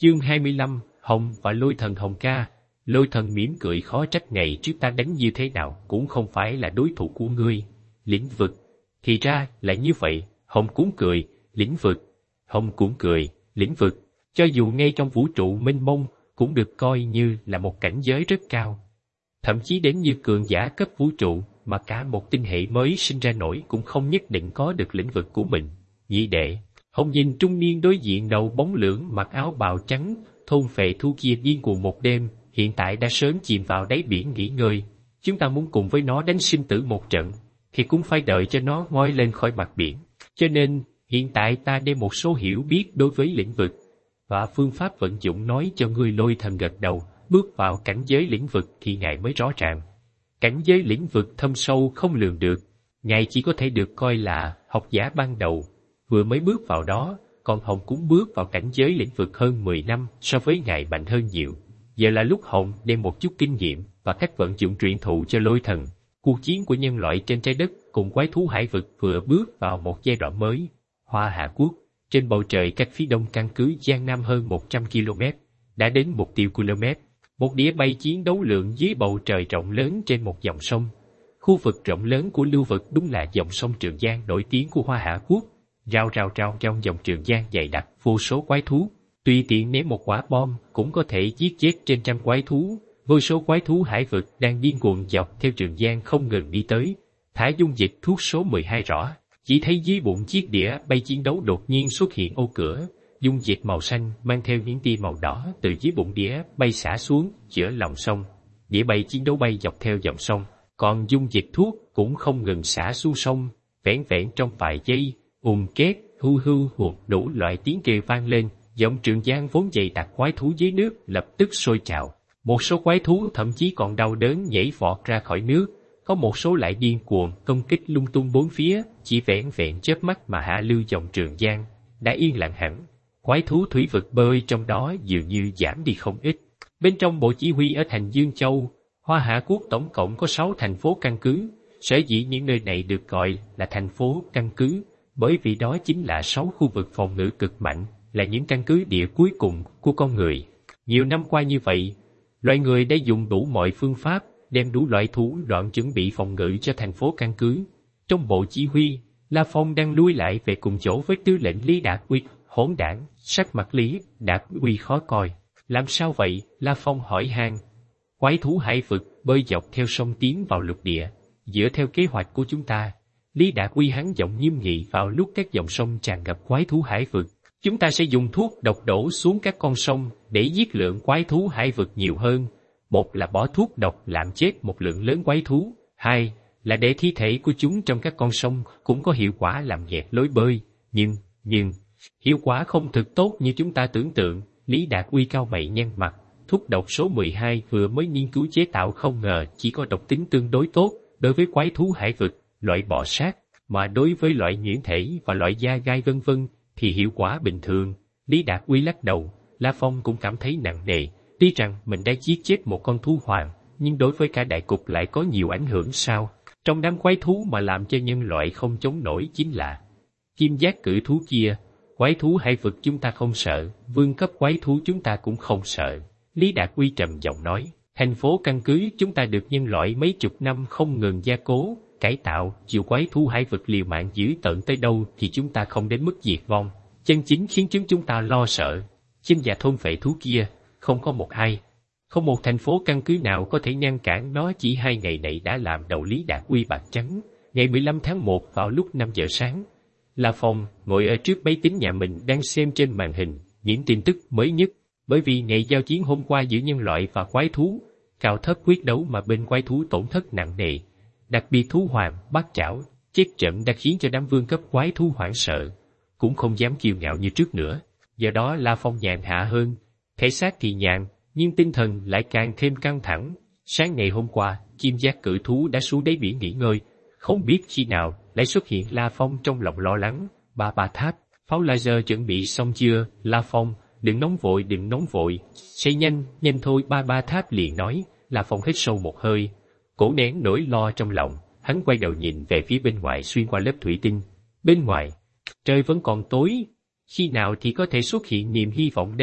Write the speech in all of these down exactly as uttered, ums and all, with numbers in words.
Chương hai mươi lăm, Hồng và Lôi Thần. Hồng ca. Lôi Thần mỉm cười khó trách, ngày trước ta đánh như thế nào cũng không phải là đối thủ của ngươi. Lĩnh vực. Thì ra là như vậy. Hồng cũng cười. Lĩnh vực. Hồng cũng cười. Lĩnh vực. Cho dù ngay trong vũ trụ mênh mông cũng được coi như là một cảnh giới rất cao. Thậm chí đến như cường giả cấp vũ trụ mà cả một tinh hệ mới sinh ra nổi cũng không nhất định có được lĩnh vực của mình. Nhị đệ. Hồng nhìn trung niên đối diện đầu bóng lưỡng mặc áo bào trắng, thôn phệ thu kia điên cuồng một đêm, hiện tại đã sớm chìm vào đáy biển nghỉ ngơi. Chúng ta muốn cùng với nó đánh sinh tử một trận, thì cũng phải đợi cho nó ngoi lên khỏi mặt biển. Cho nên, hiện tại ta đem một số hiểu biết đối với lĩnh vực và phương pháp vận dụng nói cho ngươi. Lôi Thần gật đầu, bước vào cảnh giới lĩnh vực thì ngài mới rõ ràng. Cảnh giới lĩnh vực thâm sâu không lường được, ngài chỉ có thể được coi là học giả ban đầu, vừa mới bước vào đó, còn Hồng cũng bước vào cảnh giới lĩnh vực hơn mười năm, so với ngài mạnh hơn nhiều. Giờ là lúc Hồng đem một chút kinh nghiệm và cách vận dụng truyền thụ cho Lôi Thần. Cuộc chiến của nhân loại trên trái đất cùng quái thú hải vực vừa bước vào một giai đoạn mới. Hoa Hạ Quốc, trên bầu trời cách phía đông căn cứ Giang Nam hơn một trăm ki lô mét, đã đến mục tiêu km. Một đĩa bay chiến đấu lượng dưới bầu trời rộng lớn trên một dòng sông. Khu vực rộng lớn của lưu vực đúng là dòng sông Trường Giang nổi tiếng của Hoa Hạ Quốc. Rao rao rao trong dòng Trường Giang dày đặc vô số quái thú, tùy tiện ném một quả bom cũng có thể giết chết trên trăm quái thú. Vô số quái thú hải vực đang điên cuồng dọc theo Trường Giang không ngừng đi tới. Thả dung dịch thuốc số mười hai rõ, chỉ thấy dưới bụng chiếc đĩa bay chiến đấu đột nhiên xuất hiện ô cửa, dung dịch màu xanh mang theo những tia màu đỏ từ dưới bụng đĩa bay xả xuống giữa lòng sông. Đĩa bay chiến đấu bay dọc theo dòng sông, còn dung dịch thuốc cũng không ngừng xả xuống sông. Vẻn vẹn trong vài giây, ùm két, hu hu hụt đủ loại tiếng kêu vang lên. Dòng Trường Giang vốn dày đặc quái thú dưới nước lập tức sôi trào. Một số quái thú thậm chí còn đau đớn nhảy vọt ra khỏi nước, có một số lại điên cuồng công kích lung tung bốn phía. Chỉ vẻn vẹn chớp mắt mà hạ lưu dòng Trường Giang đã yên lặng hẳn. Quái thú thủy vực bơi trong đó dường như giảm đi không ít. Bên trong bộ chỉ huy ở thành Dương Châu, Hoa Hạ Quốc tổng cộng có sáu thành phố căn cứ. Sở dĩ những nơi này được gọi là thành phố căn cứ, bởi vì đó chính là sáu khu vực phòng ngự cực mạnh, là những căn cứ địa cuối cùng của con người. Nhiều năm qua như vậy, loài người đã dùng đủ mọi phương pháp, đem đủ loại thủ đoạn chuẩn bị phòng ngự cho thành phố căn cứ. Trong bộ chỉ huy, La Phong đang lui lại về cùng chỗ với tư lệnh Lý Đạt Uy. Hỗn đản, sắc mặt Lý Đạt Uy khó coi. Làm sao vậy? La Phong hỏi han. Quái thú hải vực bơi dọc theo sông tiến vào lục địa, dựa theo kế hoạch của chúng ta. Lý Đạt Uy hắn giọng nghiêm nghị vào lúc các dòng sông tràn ngập quái thú hải vực. Chúng ta sẽ dùng thuốc độc đổ xuống các con sông để giết lượng quái thú hải vực nhiều hơn. Một là bỏ thuốc độc làm chết một lượng lớn quái thú. Hai là để thi thể của chúng trong các con sông cũng có hiệu quả làm nghẹt lối bơi. Nhưng, nhưng, hiệu quả không thực tốt như chúng ta tưởng tượng. Lý Đạt Uy cao mày nhăn mặt. Thuốc độc số mười hai vừa mới nghiên cứu chế tạo không ngờ chỉ có độc tính tương đối tốt đối với quái thú hải vực, loại bọ sát, mà đối với loại nhuyễn thể và loại da gai vân vân thì hiệu quả bình thường. Lý Đạt Uy lắc đầu. La Phong cũng cảm thấy nặng nề. Tuy rằng mình đã giết chết một con thú hoàng, nhưng đối với cả đại cục lại có nhiều ảnh hưởng sao? Trong đám quái thú mà làm cho nhân loại không chống nổi chính là kim giác cử thú kia. Quái thú hải vực chúng ta không sợ, vương cấp quái thú chúng ta cũng không sợ. Lý Đạt Uy trầm giọng nói. Thành phố căn cứ chúng ta được nhân loại mấy chục năm không ngừng gia cố, cải tạo, chịu quái thú hải vực liều mạng dữ tợn tới đâu thì chúng ta không đến mức diệt vong. Chân chính khiến chúng chúng ta lo sợ, chinh và thôn phệ thú kia, không có một ai, không một thành phố căn cứ nào có thể ngăn cản nó. Chỉ hai ngày này đã làm đầu Lý Đạt Uy bạc trắng. Ngày mười lăm tháng một vào lúc năm giờ sáng, La Phong ngồi ở trước máy tính nhà mình đang xem trên màn hình những tin tức mới nhất. Bởi vì ngày giao chiến hôm qua giữa nhân loại và quái thú, cao thấp quyết đấu mà bên quái thú tổn thất nặng nề. Đặc biệt thú hoàng, bát trảo, chết trận đã khiến cho đám vương cấp quái thú hoảng sợ, cũng không dám kiêu ngạo như trước nữa. Do đó La Phong nhàn hạ hơn, thể xác thì nhàn, nhưng tinh thần lại càng thêm căng thẳng. Sáng ngày hôm qua, chim giác cử thú đã xuống đáy biển nghỉ ngơi, không biết khi nào lại xuất hiện. La Phong trong lòng lo lắng. Ba ba tháp, pháo laser chuẩn bị xong chưa? La Phong, đừng nóng vội, đừng nóng vội, sẽ nhanh, nhanh thôi. Ba ba tháp liền nói. La Phong hít sâu một hơi, cố nén nỗi lo trong lòng. Hắn quay đầu nhìn về phía bên ngoài xuyên qua lớp thủy tinh. Bên ngoài, trời vẫn còn tối, khi nào thì có thể xuất hiện niềm hy vọng đây?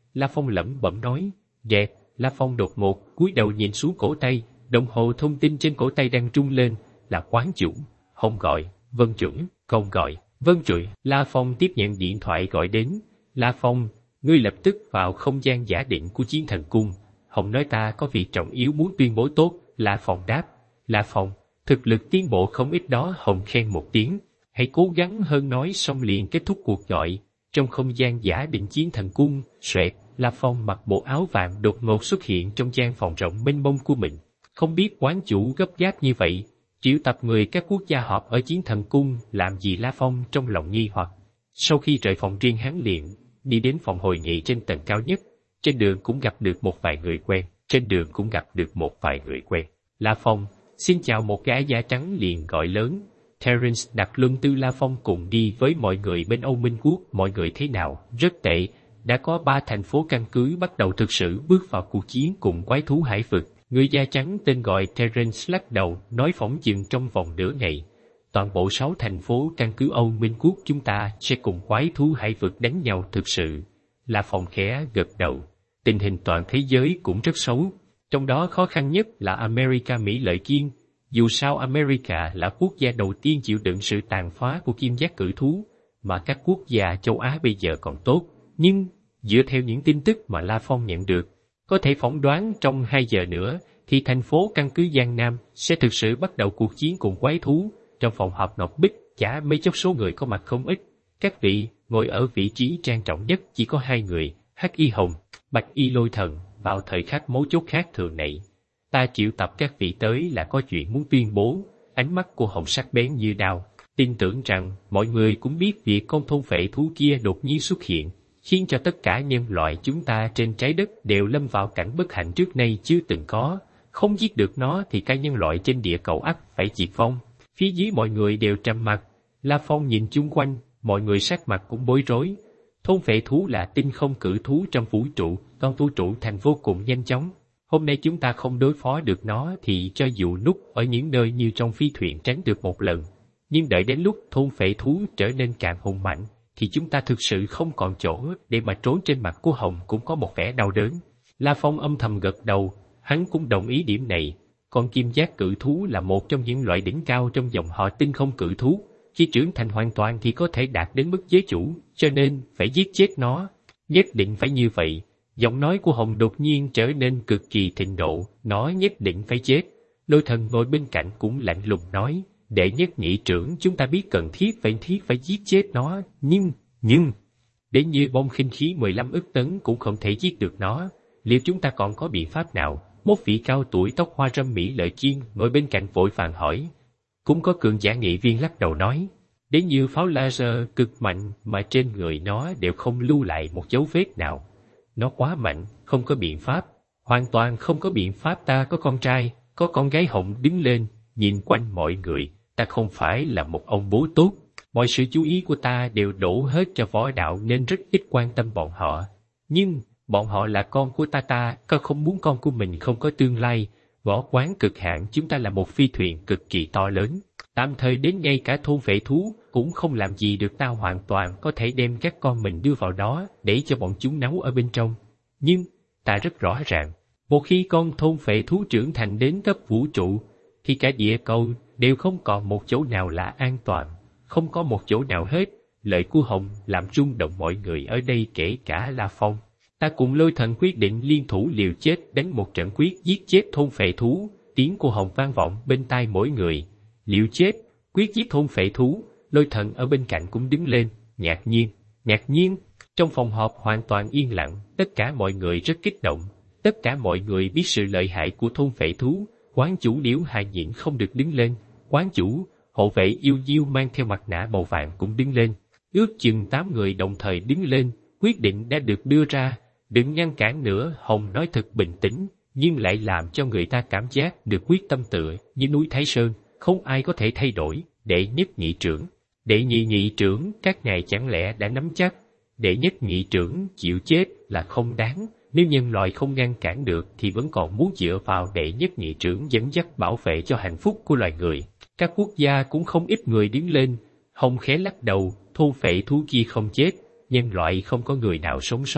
La Phong lẩm bẩm nói. Đẹp, La Phong đột ngột cúi đầu nhìn xuống cổ tay, đồng hồ thông tin trên cổ tay đang rung lên, là quán chủ. Hồng gọi, Vân Chuẩn, Công gọi, Vân Trụi. La Phong tiếp nhận điện thoại gọi đến. La Phong, ngươi lập tức vào không gian giả định của Chiến Thần Cung. Hồng nói ta có việc trọng yếu muốn tuyên bố tốt. La Phong đáp. La Phong, thực lực tiến bộ không ít đó. Hồng khen một tiếng. Hãy cố gắng hơn nói xong liền kết thúc cuộc gọi. Trong không gian giả định Chiến Thần Cung, xoẹt, La Phong mặc bộ áo vàng đột ngột xuất hiện trong gian phòng rộng mênh mông của mình. Không biết quán chủ gấp gáp như vậy, triệu tập người các quốc gia họp ở Chiến Thần Cung làm gì? La Phong trong lòng nghi hoặc. Sau khi rời phòng riêng hắn liền đi đến phòng hội nghị trên tầng cao nhất. Trên đường cũng gặp được một vài người quen. Trên đường cũng gặp được một vài người quen. La Phong, xin chào. Một gã da trắng liền gọi lớn. Terence đặt Luân Tư. La Phong cùng đi với mọi người bên Âu Minh Quốc. Mọi người thế nào? Rất tệ. Đã có ba thành phố căn cứ bắt đầu thực sự bước vào cuộc chiến cùng quái thú hải vực. Người da trắng tên gọi Terence lắc đầu, nói phỏng chừng trong vòng nửa ngày. Toàn bộ sáu thành phố căn cứ Âu Minh Quốc chúng ta sẽ cùng quái thú hải vực đánh nhau thực sự. La Phong khẽ gật đầu. Tình hình toàn thế giới cũng rất xấu. Trong đó khó khăn nhất là America Mỹ lợi kiên. Dù sao America là quốc gia đầu tiên chịu đựng sự tàn phá của kim giác cự thú, mà các quốc gia châu Á bây giờ còn tốt. Nhưng, dựa theo những tin tức mà La Phong nhận được, có thể phỏng đoán trong hai giờ nữa, thì thành phố căn cứ Giang Nam sẽ thực sự bắt đầu cuộc chiến cùng quái thú. Trong phòng họp nọc bích, chả mấy chốc số người có mặt không ít. Các vị ngồi ở vị trí trang trọng nhất chỉ có hai người, Hắc Y Hồng, Bạch Y Lôi Thần. Vào thời khắc mấu chốt khác thường này, ta triệu tập các vị tới là có chuyện muốn tuyên bố. Ánh mắt của Hồng sắc bén như đao. Tin tưởng rằng mọi người cũng biết việc con thôn phệ thú kia đột nhiên xuất hiện, khiến cho tất cả nhân loại chúng ta trên trái đất đều lâm vào cảnh bất hạnh trước nay chưa từng có. Không giết được nó thì cả nhân loại trên địa cầu ắt phải diệt vong. Phía dưới mọi người đều trầm mặc. La Phong nhìn chung quanh, mọi người sắc mặt cũng bối rối. Thôn phệ thú là tinh không cự thú trong vũ trụ, con vũ trụ thành vô cùng nhanh chóng. Hôm nay chúng ta không đối phó được nó thì cho dù núp ở những nơi như trong phi thuyền tránh được một lần. Nhưng đợi đến lúc thôn phệ thú trở nên càng hùng mạnh, thì chúng ta thực sự không còn chỗ để mà trốn. Trên mặt của Hồng cũng có một vẻ đau đớn. La Phong âm thầm gật đầu, hắn cũng đồng ý điểm này. Con kim giác cự thú là một trong những loại đỉnh cao trong dòng họ tinh không cự thú. Khi trưởng thành hoàn toàn thì có thể đạt đến mức giới chủ, cho nên phải giết chết nó. Nhất định phải như vậy. Giọng nói của Hồng đột nhiên trở nên cực kỳ thịnh nộ, nó nhất định phải chết. Lôi Thần ngồi bên cạnh cũng lạnh lùng nói, đệ nhất nghị trưởng chúng ta biết cần thiết phải thiết phải giết chết nó, nhưng, nhưng, đến như bom khinh khí mười lăm ức tấn cũng không thể giết được nó. Liệu chúng ta còn có biện pháp nào? Một vị cao tuổi tóc hoa râm Mỹ lợi kiên ngồi bên cạnh vội vàng hỏi. Cũng có cường giả nghị viên lắc đầu nói, đến như pháo laser cực mạnh mà trên người nó đều không lưu lại một dấu vết nào. Nó quá mạnh, không có biện pháp, hoàn toàn không có biện pháp. Ta có con trai, có con gái. Hồng đứng lên, nhìn quanh mọi người, ta không phải là một ông bố tốt. Mọi sự chú ý của ta đều đổ hết cho võ đạo nên rất ít quan tâm bọn họ. Nhưng, bọn họ là con của ta ta, có không muốn con của mình không có tương lai. Võ quán cực hạn chúng ta là một phi thuyền cực kỳ to lớn. Tạm thời đến ngay cả thôn phệ thú cũng không làm gì được ta, hoàn toàn có thể đem các con mình đưa vào đó để cho bọn chúng nấu ở bên trong. Nhưng, ta rất rõ ràng, một khi con thôn phệ thú trưởng thành đến cấp vũ trụ, thì cả địa cầu đều không còn một chỗ nào là an toàn, không có một chỗ nào hết. Lời của Hồng làm rung động mọi người ở đây kể cả La Phong. Ta cùng Lôi Thần quyết định liên thủ liều chết đánh một trận quyết giết chết thôn phệ thú. Tiếng của Hồng vang vọng bên tai mỗi người. Liều chết, quyết giết thôn phệ thú. Lôi Thần ở bên cạnh cũng đứng lên, ngạc nhiên, ngạc nhiên. Trong phòng họp hoàn toàn yên lặng, tất cả mọi người rất kích động. Tất cả mọi người biết sự lợi hại của thôn phệ thú. Quán chủ Liễu Hà nhịn không được đứng lên. Quán chủ, hộ vệ Yêu Diêu mang theo mặt nạ màu vàng cũng đứng lên. Ước chừng tám người đồng thời đứng lên, quyết định đã được đưa ra. Đừng ngăn cản nữa. Hồng nói thật bình tĩnh, nhưng lại làm cho người ta cảm giác được quyết tâm tựa như núi Thái Sơn, không ai có thể thay đổi. Đệ nhất nghị trưởng, đệ nhị nghị trưởng, các ngài chẳng lẽ đã nắm chắc? Đệ nhất nghị trưởng chịu chết là không đáng. Nếu nhân loại không ngăn cản được thì vẫn còn muốn dựa vào đệ nhất nghị trưởng dẫn dắt bảo vệ cho hạnh phúc của loài người. Các quốc gia cũng không ít người đứng lên. Hồng khẽ lắc đầu, thôn phệ thú kia không chết, nhân loại không có người nào sống sót.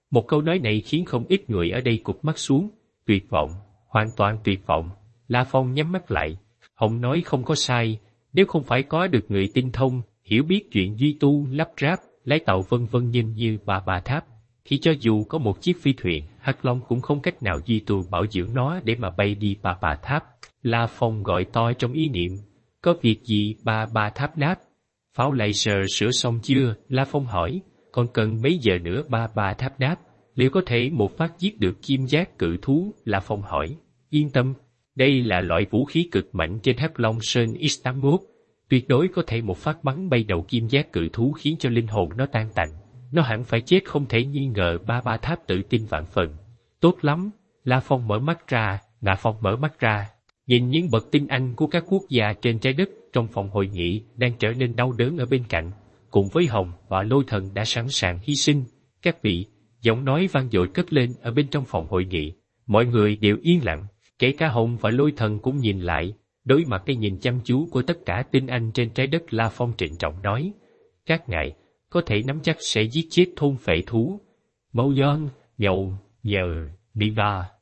Một câu nói này khiến không ít người ở đây cụp mắt xuống, tuyệt vọng, hoàn toàn tuyệt vọng. La Phong nhắm mắt lại. Hồng nói không có sai, nếu không phải có được người tinh thông, hiểu biết chuyện duy tu, lắp ráp, lái tàu vân vân nhìn như bà bà Tháp, thì cho dù có một chiếc phi thuyền, Hắc Long cũng không cách nào duy tu bảo dưỡng nó để mà bay đi bà bà Tháp. La Phong gọi to trong ý niệm, có việc gì bà bà Tháp đáp. Pháo laser sửa xong chưa? La Phong hỏi, còn cần mấy giờ nữa? Bà bà Tháp đáp. Liệu có thể một phát giết được kim giác cự thú? La Phong hỏi. Yên tâm, đây là loại vũ khí cực mạnh trên Hắc Long Sơn X tám mươi mốt, tuyệt đối có thể một phát bắn bay đầu kim giác cự thú khiến cho linh hồn nó tan tành. Nó hẳn phải chết không thể nghi ngờ. Ba Ba Tháp tự tin vạn phần. Tốt lắm. La Phong mở mắt ra. La Phong mở mắt ra, nhìn những bậc tinh anh của các quốc gia trên trái đất trong phòng hội nghị đang trở nên đau đớn ở bên cạnh, cùng với Hồng và Lôi Thần đã sẵn sàng hy sinh. Các vị, giọng nói vang dội cất lên ở bên trong phòng hội nghị. Mọi người đều yên lặng, kể cả Hồng và Lôi Thần cũng nhìn lại. Đối mặt cái nhìn chăm chú của tất cả tinh anh trên trái đất, La Phong trịnh trọng nói, các ngài có thể nắm chắc sẽ giết chết thôn phệ thú Mâu Yon, Nhậu, Nhờ, Đi Va.